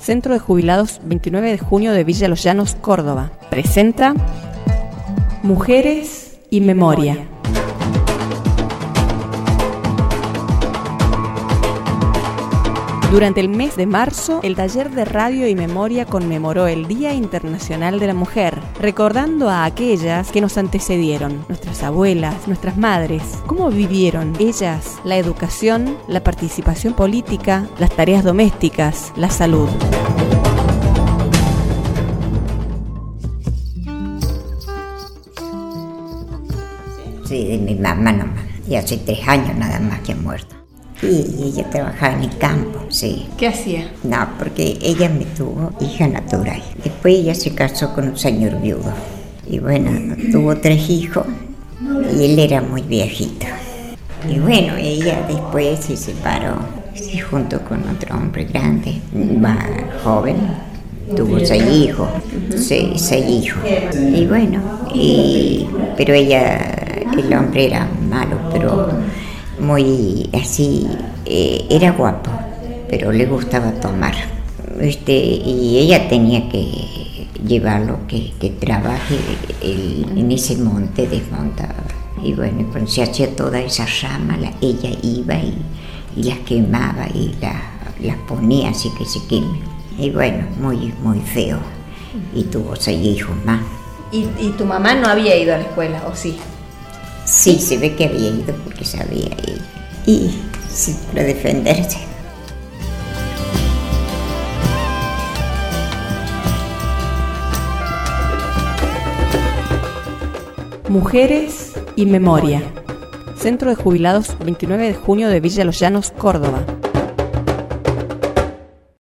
Centro de Jubilados 29 de junio de Villa Los Llanos, Córdoba, presenta Mujeres y Memoria. Durante el mes de marzo, el taller de Radio y Memoria conmemoró el Día Internacional de la Mujer, recordando a aquellas que nos antecedieron, nuestras abuelas, nuestras madres, cómo vivieron ellas la educación, la participación política, las tareas domésticas, la salud. Sí, de mi mamá nomás, y hace 3 años nada más que ha muerto. Y ella trabajaba en el campo, sí. ¿Qué hacía? No, porque ella me tuvo hija natural. Después ella se casó con un señor viudo. Y bueno, tuvo 3 hijos y él era muy viejito. Y bueno, ella después se separó, se juntó con otro hombre grande, más joven. Tuvo 6 hijos, 6 hijos. Y bueno, pero ella, el hombre era malo, pero muy así, era guapo, pero le gustaba tomar. Y ella tenía que llevarlo, que trabaje en ese monte, desmontaba. Y bueno, cuando se hacía toda esa rama, ella iba y las quemaba y las ponía así que se quemen. Y bueno, muy, muy feo. Y tuvo 6 hijos más. ¿Y tu mamá no había ido a la escuela, o sí? Sí, se ve que había ido porque sabía ella. Y sí, para defenderse. Mujeres y Memoria. Centro de Jubilados 29 de junio de Villa Los Llanos, Córdoba.